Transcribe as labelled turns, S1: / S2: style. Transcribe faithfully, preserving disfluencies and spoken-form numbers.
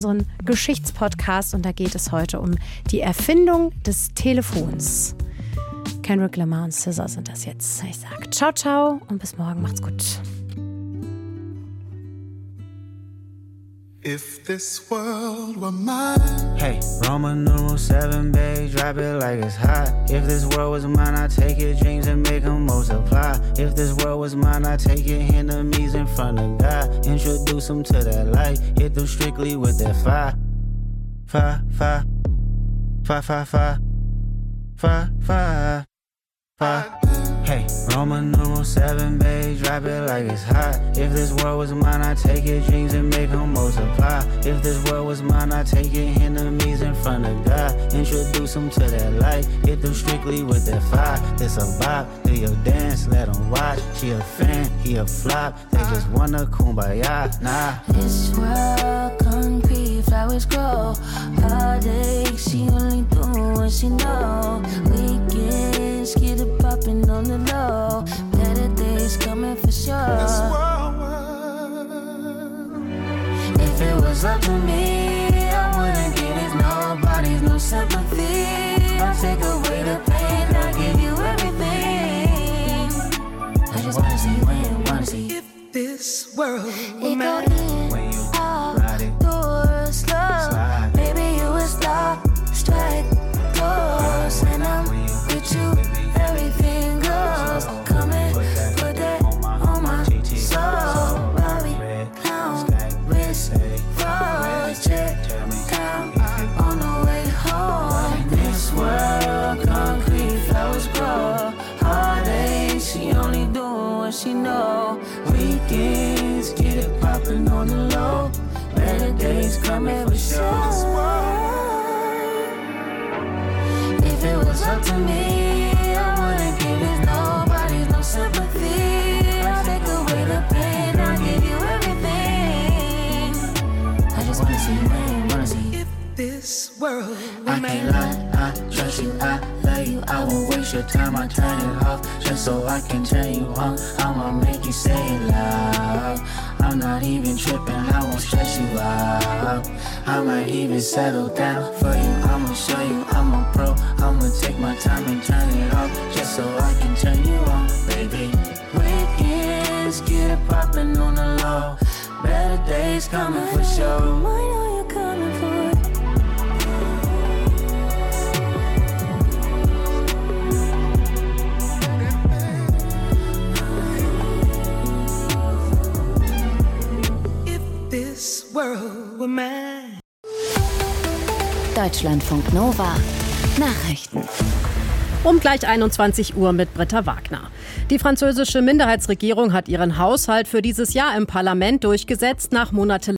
S1: So ein Geschichtspodcast und da geht es heute um die Erfindung des Telefons. Kendrick Lamar und S Z A sind das jetzt. Ich sag ciao, ciao und bis morgen. Macht's gut.
S2: If this world were mine.
S3: Hey, Roman numeral seven, babe, drop it like it's hot. If this world was mine, I'd take your dreams and make them multiply. If this world was mine, I'd take your enemies in front of God. Introduce them to that light, hit them strictly with that fire. Fire, fire, fire, fire, fire, fire, fire, fire. Hey, Roman numeral seven, babe, drop it like it's hot. If this world was mine, I'd take your dreams and make them multiply. If this world was mine, I'd take your enemies in front of God. Introduce them to that light, hit them strictly with that fire. It's a vibe, do your dance, let them watch. She a fan, he a flop, they just wanna kumbaya, nah.
S4: This world concrete, flowers grow. Heartache, she only do what she know. Weekends, get it poppin' on the low. Better days coming for sure.
S2: This world, world.
S4: If it was up to me, I wouldn't give it nobody's no sympathy. I'll take away the pain, I'll give you everything. I just wanna see when you wanna see.
S2: If this world were
S4: It
S2: mine.
S4: go in,
S3: When you
S4: out,
S3: ride it,
S4: door, slow.
S3: slide.
S4: Maybe you would stop, strike, pose. And I'm with you, everything goes. Come and put that on my soul. Bobby, clown, wrist, froze, check, down, on the way home. This world, concrete, flowers grow. Heartache, she only doing what she know. Weekends, get it poppin' on the low. Better days coming for sure. If it was up to me, I wouldn't give it nobody's no sympathy. I'll take away the pain, I'll give you everything. I just wanna see when you wanna see.
S2: If this world were
S3: I
S2: mine.
S3: can't lie, I trust you, I love you. I won't waste your time, I turn it off just so I can turn you on. I'ma make you say it loud. I'm not even tripping, I won't stress you out. I might even settle down for you. I'ma show you I'm a pro. I'ma take my time and turn it off just so I can turn you on, baby. Weekends, get it poppin' on the low. Better days coming for sure.
S4: I know you're coming for it.
S2: If this world were mine.
S5: Deutschlandfunk Nova Nachrichten.
S6: Um gleich einundzwanzig Uhr mit Britta Wagner. Die französische Minderheitsregierung hat ihren Haushalt für dieses Jahr im Parlament durchgesetzt nach monatelangem